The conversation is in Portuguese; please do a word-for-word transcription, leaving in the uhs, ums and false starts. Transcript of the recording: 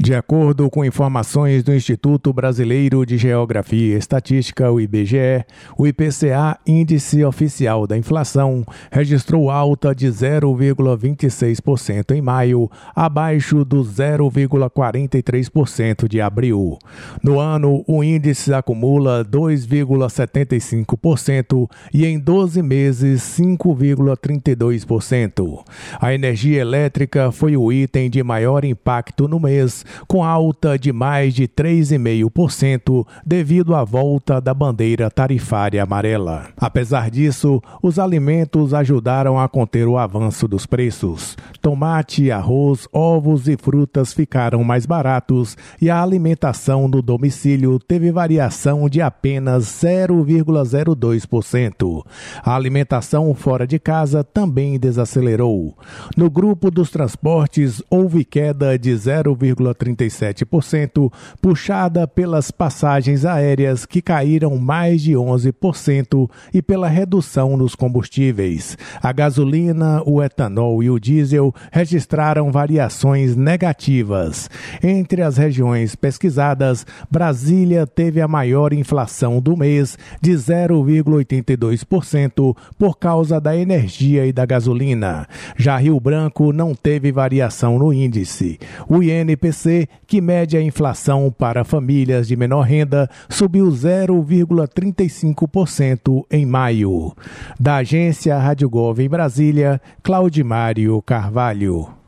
De acordo com informações do Instituto Brasileiro de Geografia e Estatística, o I B G E, o I P C A, Índice Oficial da Inflação, registrou alta de zero vírgula vinte e seis por cento em maio, abaixo do zero vírgula quarenta e três por cento de abril. No ano, o índice acumula dois vírgula setenta e cinco por cento e em doze meses cinco vírgula trinta e dois por cento. A energia elétrica foi o item de maior impacto no mês, com alta de mais de três vírgula cinco por cento devido à volta da bandeira tarifária amarela. Apesar disso, os alimentos ajudaram a conter o avanço dos preços. Tomate, arroz, ovos e frutas ficaram mais baratos e a alimentação no domicílio teve variação de apenas zero vírgula zero dois por cento. A alimentação fora de casa também desacelerou. No grupo dos transportes, houve queda de zero vírgula trinta e sete por cento, puxada pelas passagens aéreas que caíram mais de onze por cento e pela redução nos combustíveis. A gasolina, o etanol e o diesel registraram variações negativas. Entre as regiões pesquisadas, Brasília teve a maior inflação do mês, de zero vírgula oitenta e dois por cento, por causa da energia e da gasolina. Já Rio Branco não teve variação no índice. O I N P C, que mede a inflação para famílias de menor renda, subiu zero vírgula trinta e cinco por cento em maio. Da agência Rádio Gov em Brasília, Claudimário Carvalho.